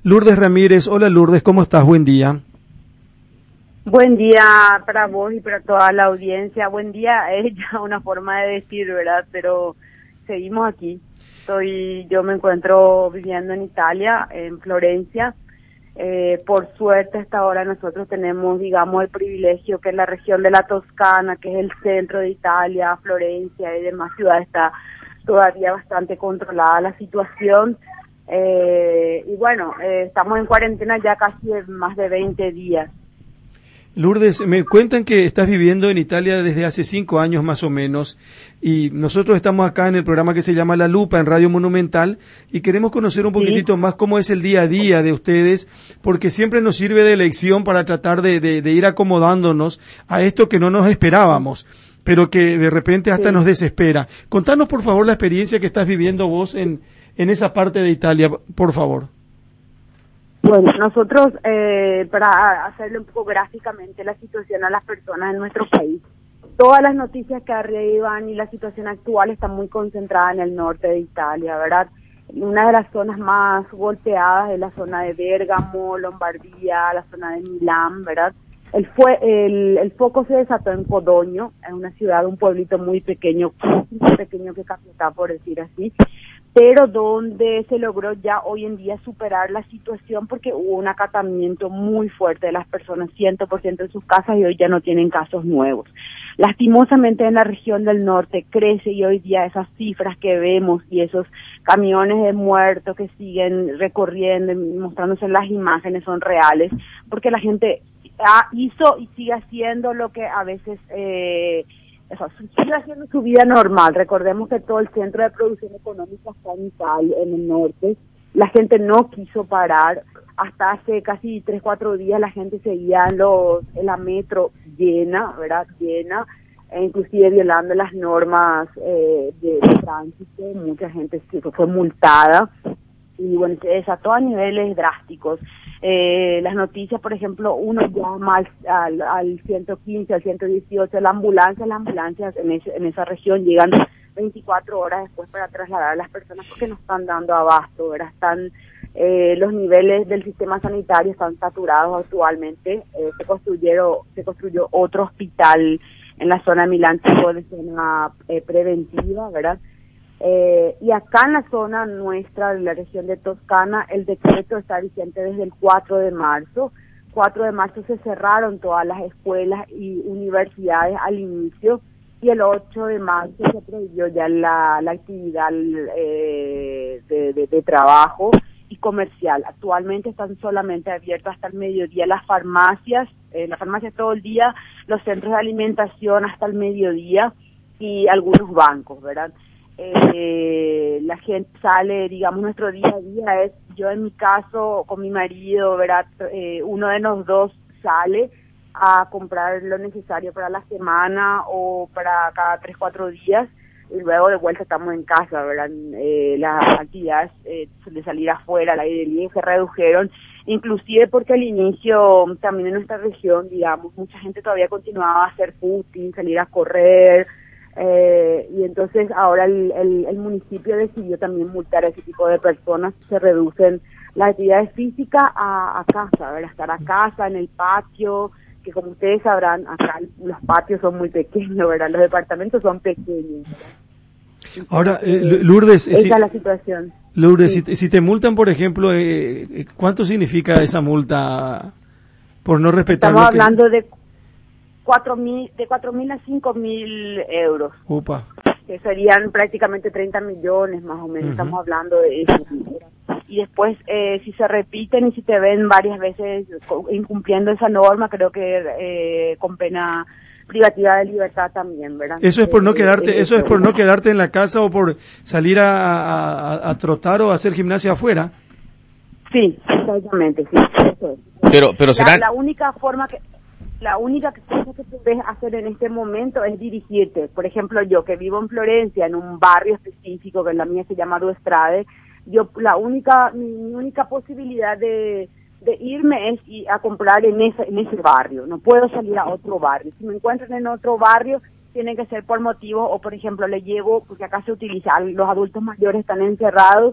Lourdes Ramírez. Hola Lourdes, ¿cómo estás? Buen día. Buen día para vos y para toda la audiencia. Buen día es ya una forma de decir, ¿verdad? Pero seguimos aquí. Yo me encuentro viviendo en Italia, en Florencia. Por suerte hasta ahora nosotros tenemos, digamos, el privilegio que en la región de la Toscana, que es el centro de Italia, Florencia y demás ciudades, está todavía bastante controlada la situación. Y bueno, estamos en cuarentena ya casi más de 20 días. Lourdes, me cuentan que estás viviendo en Italia desde hace 5 años más o menos y nosotros estamos acá en el programa que se llama La Lupa en Radio Monumental y queremos conocer un poquitito más cómo es el día a día de ustedes, porque siempre nos sirve de lección para tratar de ir acomodándonos a esto que no nos esperábamos, pero que de repente hasta nos desespera. Contanos por favor la experiencia que estás viviendo vos en esa parte de Italia, por favor. Bueno, nosotros, para hacerle un poco gráficamente la situación a las personas en nuestro país, todas las noticias que arriban y la situación actual está muy concentrada en el norte de Italia, ¿verdad? Una de las zonas más golpeadas es la zona de Bérgamo, Lombardía, la zona de Milán, ¿verdad? El foco se desató en Codogno, en una ciudad, un pueblito muy pequeño que Capiatá, por decir así, pero donde se logró ya hoy en día superar la situación porque hubo un acatamiento muy fuerte de las personas, 100% en sus casas, y hoy ya no tienen casos nuevos. Lastimosamente en la región del norte crece y hoy día esas cifras que vemos y esos camiones de muertos que siguen recorriendo, mostrándose en las imágenes son reales, porque la gente hizo y sigue haciendo lo que a veces... sigue haciendo su vida normal. Recordemos que todo el centro de producción económica está en Italia, en el norte. La gente no quiso parar. Hasta hace casi 3-4 días la gente seguía en la metro llena, ¿verdad? Llena, inclusive violando las normas de tránsito. Mucha gente fue multada. Y bueno, se desató a niveles drásticos. Las noticias, por ejemplo, uno llama al 115, al 118, las ambulancias en esa región llegan 24 horas después para trasladar a las personas porque no están dando abasto, ¿verdad? Los niveles del sistema sanitario están saturados actualmente. Se construyó otro hospital en la zona de Milán, tipo de zona preventiva, ¿verdad? Y acá en la zona nuestra, de la región de Toscana, el decreto está vigente desde el 4 de marzo. 4 de marzo se cerraron todas las escuelas y universidades al inicio, y el 8 de marzo se prohibió ya la actividad de trabajo y comercial. Actualmente están solamente abiertas hasta el mediodía las farmacias todo el día, los centros de alimentación hasta el mediodía y algunos bancos, ¿verdad? La gente sale, digamos, nuestro día a día es, yo en mi caso, con mi marido, ¿verdad? Uno de los dos sale a comprar lo necesario para la semana o para cada 3-4 días, y luego de vuelta estamos en casa, ¿verdad? Las actividades de salir afuera, al aire libre, se redujeron, inclusive porque al inicio, también en nuestra región, digamos, mucha gente todavía continuaba a hacer footing, salir a correr, y entonces ahora el municipio decidió también multar a ese tipo de personas. Se reducen las actividades físicas a casa, ¿verdad? Estar a casa, en el patio, que como ustedes sabrán, acá los patios son muy pequeños, ¿verdad? Los departamentos son pequeños, ¿verdad? Ahora, Lourdes... Esa es la situación. Lourdes, Sí. si te multan, por ejemplo, ¿cuánto significa esa multa por no respetar Estamos hablando de 4.000 a 5.000 euros. Upa. Que serían prácticamente 30 millones más o menos. Estamos hablando de eso. Y después, si se repiten y si te ven varias veces incumpliendo esa norma, creo que con pena privativa de libertad también, ¿verdad? Eso es por no quedarte, eso es por no quedarte en la casa o por salir a trotar o a hacer gimnasia afuera. Sí, exactamente, sí. Eso es. Pero será... La única cosa que puedes hacer en este momento es dirigirte. Por ejemplo, yo que vivo en Florencia, en un barrio específico, que la mía se llama Due Strade, mi única posibilidad de irme es a comprar en ese barrio. No puedo salir a otro barrio. Si me encuentran en otro barrio, tiene que ser por motivo, o por ejemplo, le llevo, porque acá se utiliza, los adultos mayores están encerrados,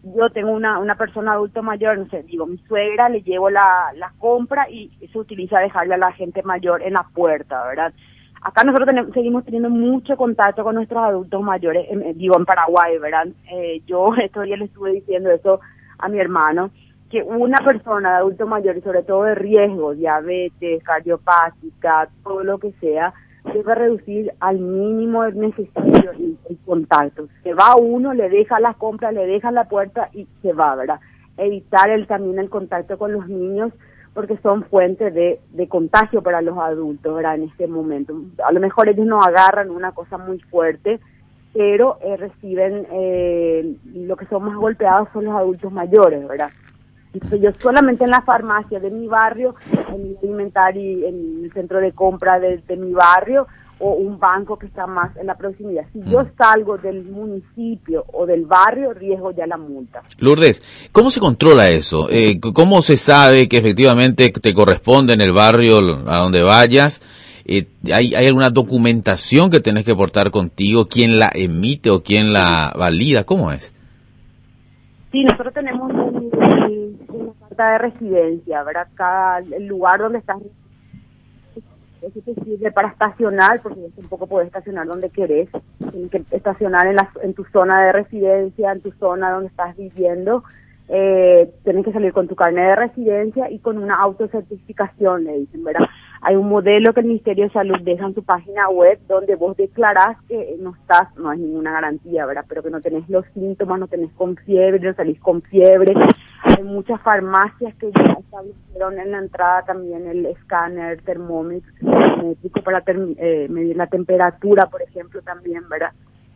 yo tengo una persona adulto mayor, no sé, digo, mi suegra, le llevo la compra y se utiliza dejarle a la gente mayor en la puerta, ¿verdad? Acá nosotros seguimos teniendo mucho contacto con nuestros adultos mayores, en Paraguay, ¿verdad? Yo estos días le estuve diciendo eso a mi hermano, que una persona de adulto mayor, y sobre todo de riesgo, diabetes, cardiopática, todo lo que sea, debe reducir al mínimo necesario el contacto. Se va uno, le deja las compras, le deja la puerta y se va, ¿verdad? Evitar también el contacto con los niños, porque son fuentes de contagio para los adultos, ¿verdad? En este momento. A lo mejor ellos no agarran una cosa muy fuerte, pero reciben, lo que son más golpeados son los adultos mayores, ¿verdad? Entonces, yo solamente en la farmacia de mi barrio, en el alimentario, en el centro de compra de mi barrio, o un banco que está más en la proximidad. Si yo salgo del municipio o del barrio, riesgo ya la multa. Lourdes, ¿cómo se controla eso? ¿Cómo se sabe que efectivamente te corresponde en el barrio a donde vayas? ¿Hay alguna documentación que tenés que portar contigo? ¿Quién la emite o quién la valida? ¿Cómo es? Sí, nosotros tenemos una carta de residencia, ¿verdad? El lugar donde estás, eso te sirve para estacionar, porque tampoco podés estacionar donde querés. Tienes que estacionar en tu zona de residencia, en tu zona donde estás viviendo. Tienes que salir con tu carnet de residencia y con una autocertificación, le dicen, ¿verdad? Hay un modelo que el Ministerio de Salud deja en su página web donde vos declarás que no es ninguna garantía, ¿verdad? Pero que no tenés los síntomas, no tenés con fiebre, no salís con fiebre. Hay muchas farmacias que ya establecieron en la entrada también el escáner termómetro para medir la temperatura, por ejemplo, también, ¿verdad?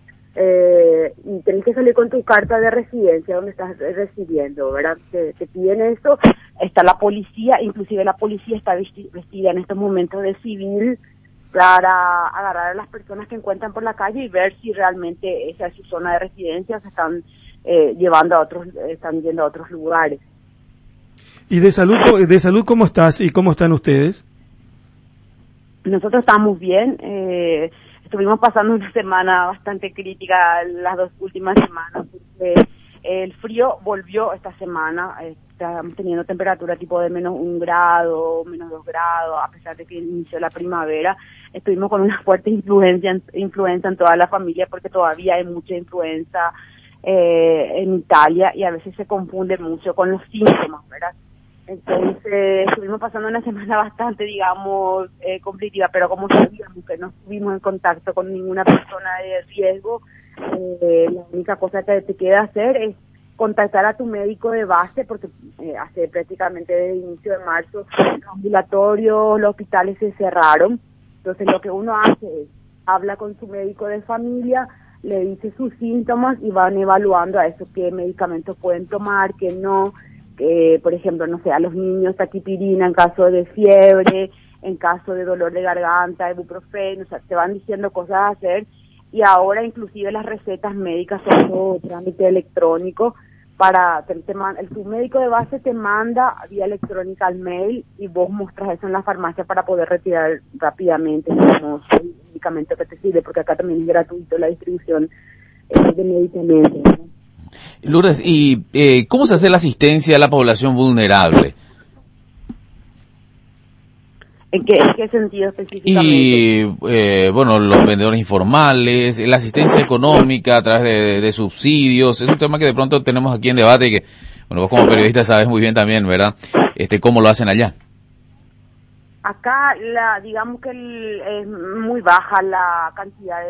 Y tenés que salir con tu carta de residencia donde estás residiendo, ¿verdad? Te piden eso. Está la policía, inclusive la policía está vestida en estos momentos de civil para agarrar a las personas que encuentran por la calle y ver si realmente esa es su zona de residencia o se están están yendo a otros lugares. ¿Y de salud cómo estás y cómo están ustedes? Nosotros estamos bien. Estuvimos pasando una semana bastante crítica las 2 últimas semanas, porque el frío volvió esta semana. Estamos teniendo temperatura tipo de -1 grado, -2 grados, a pesar de que inició la primavera. Estuvimos con una fuerte influencia en toda la familia, porque todavía hay mucha influenza en Italia y a veces se confunde mucho con los síntomas, ¿verdad? Entonces estuvimos pasando una semana bastante, digamos, conflictiva, pero como sabíamos que no estuvimos en contacto con ninguna persona de riesgo, la única cosa que te queda hacer es contactar a tu médico de base, porque hace prácticamente desde el inicio de marzo los ambulatorios, los hospitales se cerraron. Entonces lo que uno hace es habla con su médico de familia, le dice sus síntomas y van evaluando a eso qué medicamentos pueden tomar, qué no. Por ejemplo, no sé, a los niños taquipirina en caso de fiebre, en caso de dolor de garganta, ibuprofeno, o sea, te van diciendo cosas a hacer, y ahora inclusive las recetas médicas son todo trámite electrónico. Tu médico de base te manda vía electrónica al mail y vos mostras eso en la farmacia para poder retirar rápidamente, digamos, el medicamento que te sirve, porque acá también es gratuito la distribución de medicamentos, ¿no? Lourdes, ¿y cómo se hace la asistencia a la población vulnerable? ¿En qué sentido específicamente? Y, bueno, los vendedores informales, la asistencia económica a través de subsidios, es un tema que de pronto tenemos aquí en debate y que, bueno, vos como periodista sabes muy bien también, ¿verdad? ¿Cómo lo hacen allá? Acá, digamos que es muy baja la cantidad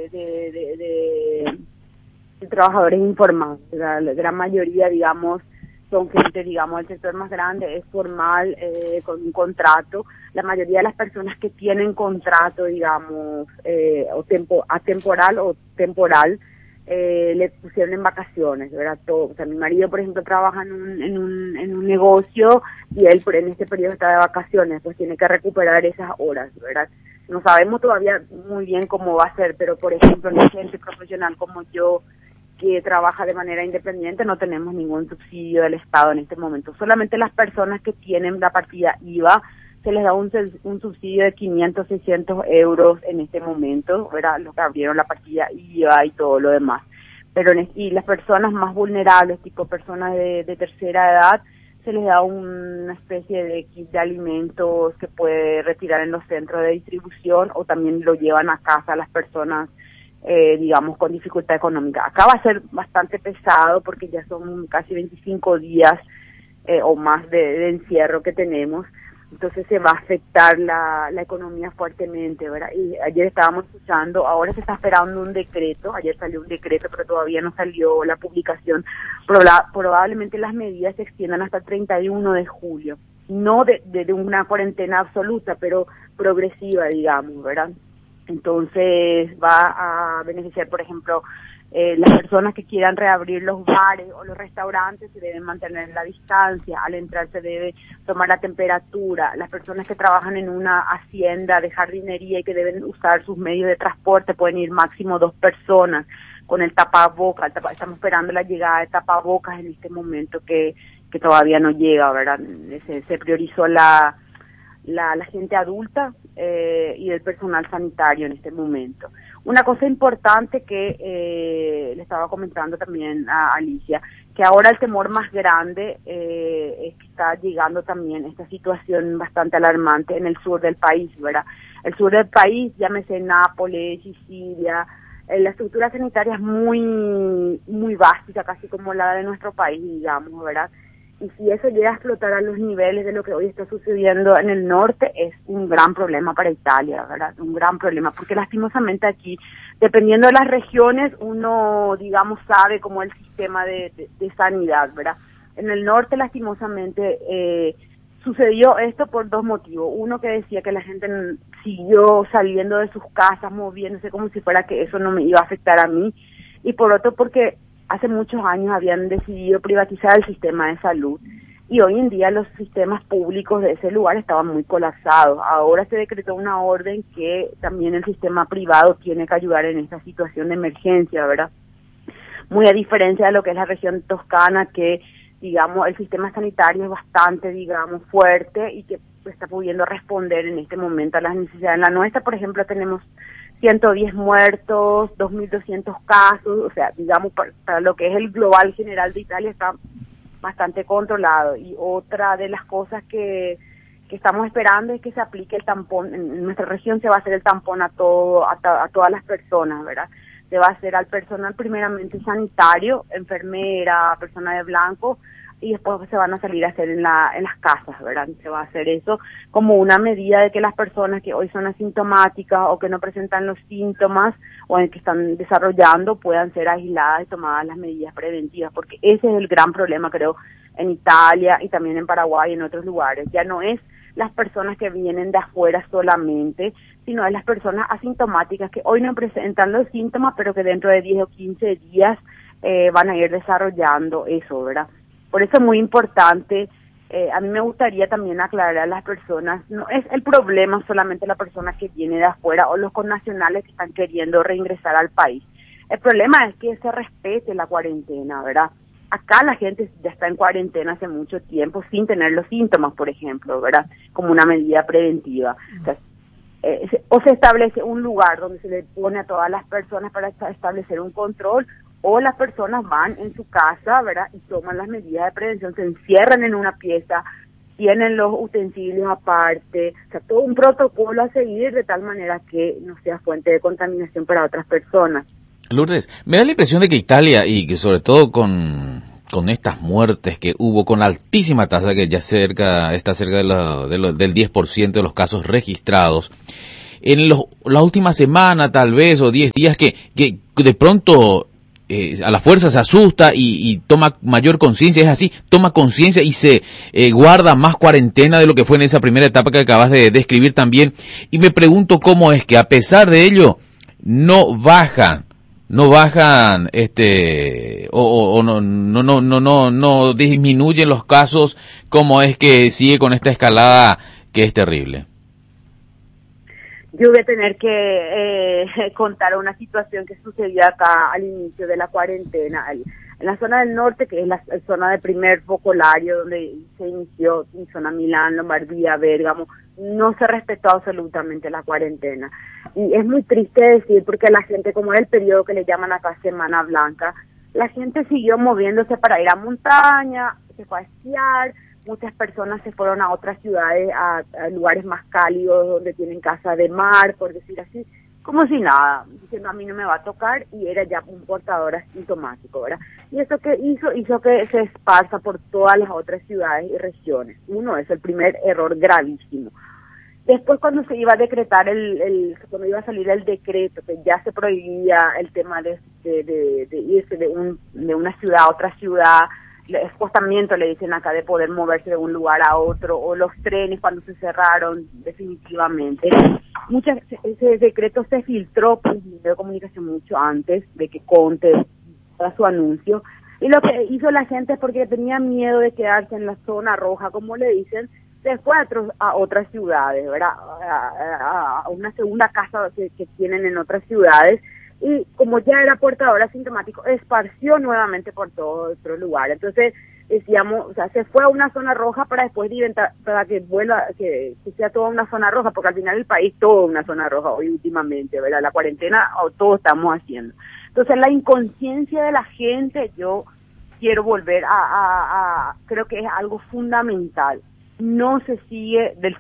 de trabajadores informales. La gran mayoría, digamos, son gente, digamos, el sector más grande es formal, con un contrato. La mayoría de las personas que tienen contrato, digamos, atemporal o temporal, le pusieron en vacaciones, ¿verdad? Todo. O sea, mi marido, por ejemplo, trabaja en un negocio y él en este periodo está de vacaciones, pues tiene que recuperar esas horas, ¿verdad? No sabemos todavía muy bien cómo va a ser, pero, por ejemplo, la gente profesional como yo, que trabaja de manera independiente, no tenemos ningún subsidio del Estado en este momento. Solamente las personas que tienen la partida IVA se les da un subsidio de 500, 600 euros en este momento, ¿verdad? Los que abrieron la partida IVA y todo lo demás. y las personas más vulnerables, tipo personas de tercera edad, se les da una especie de kit de alimentos que puede retirar en los centros de distribución o también lo llevan a casa las personas, digamos, con dificultad económica. Acá va a ser bastante pesado porque ya son casi 25 días o más de encierro que tenemos, entonces se va a afectar la economía fuertemente, ¿verdad? Y ayer estábamos escuchando, ahora se está esperando un decreto, ayer salió un decreto, pero todavía no salió la publicación, probablemente las medidas se extiendan hasta el 31 de julio, no de una cuarentena absoluta, pero progresiva, digamos, ¿verdad? Entonces va a beneficiar, por ejemplo, las personas que quieran reabrir los bares o los restaurantes se deben mantener la distancia, al entrar se debe tomar la temperatura, las personas que trabajan en una hacienda de jardinería y que deben usar sus medios de transporte pueden ir máximo 2 personas con el tapabocas, estamos esperando la llegada de tapabocas en este momento que todavía no llega, ¿verdad? Se priorizó la gente adulta y el personal sanitario en este momento. Una cosa importante que le estaba comentando también a Alicia, que ahora el temor más grande es que está llegando también esta situación bastante alarmante en el sur del país, ¿verdad? El sur del país, llámese Nápoles, Sicilia, la estructura sanitaria es muy básica, casi como la de nuestro país, digamos, ¿verdad? Y si eso llega a explotar a los niveles de lo que hoy está sucediendo en el norte, es un gran problema para Italia, ¿verdad? Un gran problema, porque lastimosamente aquí, dependiendo de las regiones, uno, digamos, sabe cómo es el sistema de sanidad, ¿verdad? En el norte, lastimosamente, sucedió esto por 2 motivos. Uno, que decía que la gente siguió saliendo de sus casas, moviéndose como si fuera que eso no me iba a afectar a mí. Y por otro, porque hace muchos años habían decidido privatizar el sistema de salud y hoy en día los sistemas públicos de ese lugar estaban muy colapsados. Ahora se decretó una orden que también el sistema privado tiene que ayudar en esta situación de emergencia, ¿verdad? Muy a diferencia de lo que es la región toscana, que, digamos, el sistema sanitario es bastante, digamos, fuerte y que está pudiendo responder en este momento a las necesidades. En la nuestra, por ejemplo, tenemos 110 muertos, 2.200 casos, o sea, digamos, para lo que es el global general de Italia está bastante controlado. Y otra de las cosas que estamos esperando es que se aplique el tampón. En nuestra región se va a hacer el tampón a todas las personas, ¿verdad? Se va a hacer al personal primeramente sanitario, enfermera, persona de blanco, y después se van a salir a hacer en las casas, ¿verdad? Se va a hacer eso como una medida de que las personas que hoy son asintomáticas o que no presentan los síntomas o en que están desarrollando puedan ser aisladas y tomadas las medidas preventivas, porque ese es el gran problema, creo, en Italia y también en Paraguay y en otros lugares. Ya no es las personas que vienen de afuera solamente, sino es las personas asintomáticas que hoy no presentan los síntomas, pero que dentro de 10 o 15 días van a ir desarrollando eso, ¿verdad? Por eso es muy importante, a mí me gustaría también aclarar a las personas, no es el problema solamente la persona que viene de afuera o los connacionales que están queriendo reingresar al país. El problema es que se respete la cuarentena, ¿verdad? Acá la gente ya está en cuarentena hace mucho tiempo sin tener los síntomas, por ejemplo, ¿verdad? Como una medida preventiva. O se establece un lugar donde se le pone a todas las personas para establecer un control, o las personas van en su casa, ¿verdad? Y toman las medidas de prevención, se encierran en una pieza, tienen los utensilios aparte, o sea, todo un protocolo a seguir de tal manera que no sea fuente de contaminación para otras personas. Lourdes, me da la impresión de que Italia, y que sobre todo con estas muertes que hubo, con la altísima tasa que ya está cerca del 10% de los casos registrados, en la última semana tal vez, o 10 días, que de pronto a la fuerza se asusta y toma mayor conciencia, es así, toma conciencia y se guarda más cuarentena de lo que fue en esa primera etapa que acabas de describir también. Y me pregunto cómo es que a pesar de ello no bajan no disminuyen los casos, cómo es que sigue con esta escalada que es terrible. Yo voy a tener que contar una situación que sucedió acá al inicio de la cuarentena. En la zona del norte, que es la zona de primer focolario, donde se inició, en zona Milán, Lombardía, Bérgamo, no se respetó absolutamente la cuarentena. Y es muy triste decir, porque la gente, como era el periodo que le llaman acá Semana Blanca, la gente siguió moviéndose para ir a montaña, se fue a esquiar, muchas personas se fueron a otras ciudades, a lugares más cálidos, donde tienen casa de mar, por decir así, como si nada, diciendo a mí no me va a tocar, y era ya un portador asintomático, ¿verdad? Y eso que hizo que se esparza por todas las otras ciudades y regiones. Uno, es el primer error gravísimo. Después, cuando se iba a decretar cuando iba a salir el decreto, que ya se prohibía el tema de irse de una ciudad a otra ciudad, el esposamiento, le dicen acá, de poder moverse de un lugar a otro, o los trenes cuando se cerraron definitivamente. Ese decreto se filtró por el medio de comunicación mucho antes de que Conte haga su anuncio, y lo que hizo la gente es porque tenía miedo de quedarse en la zona roja, como le dicen, se fue a otras ciudades, ¿verdad? A una segunda casa que tienen en otras ciudades, y como ya era portador asintomático, esparció nuevamente por todo otro lugar. Entonces, decíamos, o sea, se fue a una zona roja para después para que vuelva, que sea toda una zona roja, porque al final el país todo una zona roja hoy últimamente, ¿verdad? La cuarentena todos estamos haciendo. Entonces, la inconsciencia de la gente, yo quiero volver creo que es algo fundamental. No se sigue del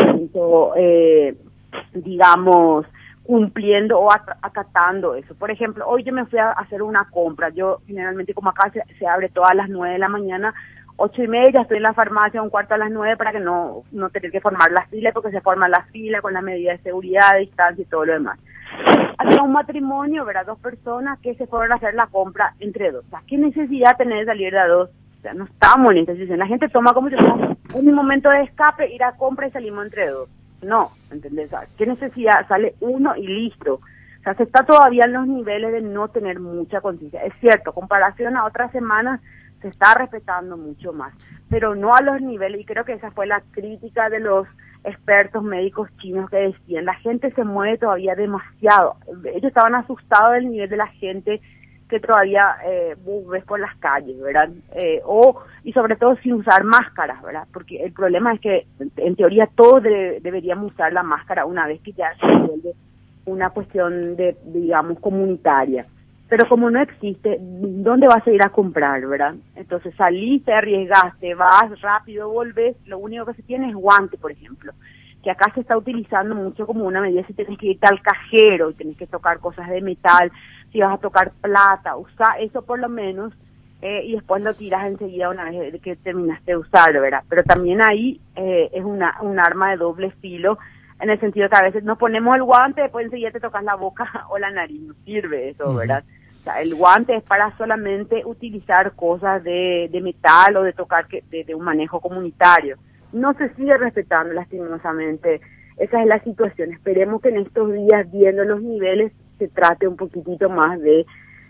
100%, digamos, cumpliendo o acatando eso. Por ejemplo, hoy yo me fui a hacer una compra. Yo generalmente, como acá se abre todas las 9 de la mañana, 8:30, estoy en la farmacia, 8:45 para que no tener que formar las filas, porque se forman las filas con las medidas de seguridad, de distancia y todo lo demás. Había un matrimonio, ¿verdad? 2 personas que se fueron a hacer la compra entre 2. O sea, ¿qué necesidad tener de salir de a 2? O sea, no estamos en esta situación. La gente toma como si fuera un momento de escape, ir a compra y salimos entre 2. No, ¿entendés? ¿Qué necesidad? Sale uno y listo. O sea, se está todavía en los niveles de no tener mucha conciencia. Es cierto, comparación a otras semanas se está respetando mucho más, pero no a los niveles, y creo que esa fue la crítica de los expertos médicos chinos, que decían, la gente se mueve todavía demasiado. Ellos estaban asustados del nivel de la gente que todavía vos ves por las calles, ¿verdad? Y sobre todo sin usar máscaras, ¿verdad? Porque el problema es que en teoría todos deberíamos usar la máscara una vez que ya se vuelve una cuestión digamos, comunitaria. Pero como no existe, ¿dónde vas a ir a comprar, verdad? Entonces saliste, arriesgaste, vas rápido, volvés, lo único que se tiene es guante, por ejemplo, que acá se está utilizando mucho como una medida si tienes que irte al cajero y tienes que tocar cosas de metal, si vas a tocar plata, usa eso por lo menos, y después lo tiras enseguida una vez que terminaste de usarlo, ¿verdad? Pero también ahí es un arma de doble filo, en el sentido que a veces nos ponemos el guante, después enseguida te tocas la boca o la nariz, no sirve eso, ¿verdad? O sea, el guante es para solamente utilizar cosas de metal o de tocar de un manejo comunitario. No se sigue respetando, lastimosamente. Esa es la situación. Esperemos que en estos días, viendo los niveles, se trate un poquitito más de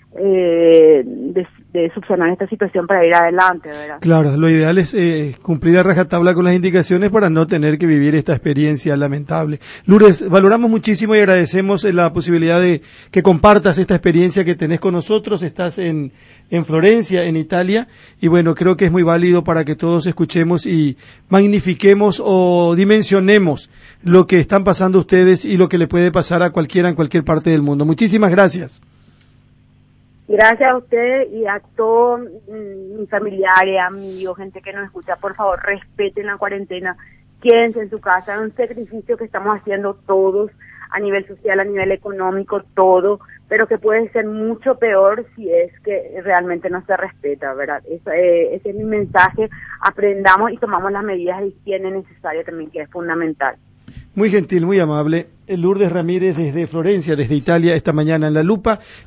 subsanar esta situación para ir adelante, ¿verdad? Claro, lo ideal es cumplir a rajatabla con las indicaciones para no tener que vivir esta experiencia lamentable. Lourdes, valoramos muchísimo y agradecemos la posibilidad de que compartas esta experiencia que tenés con nosotros. Estás en Florencia, en Italia, y bueno, creo que es muy válido para que todos escuchemos y magnifiquemos o dimensionemos lo que están pasando ustedes y lo que le puede pasar a cualquiera en cualquier parte del mundo. Muchísimas gracias. Gracias a usted y a todos mis familiares, amigos, gente que nos escucha. Por favor, respeten la cuarentena, quédense en su casa. Es un sacrificio que estamos haciendo todos a nivel social, a nivel económico, todo, pero que puede ser mucho peor si es que realmente no se respeta, ¿verdad? Ese es mi mensaje. Aprendamos y tomamos las medidas de higiene necesarias también, que es fundamental. Muy gentil, muy amable. Lourdes Ramírez desde Florencia, desde Italia, esta mañana en La Lupa.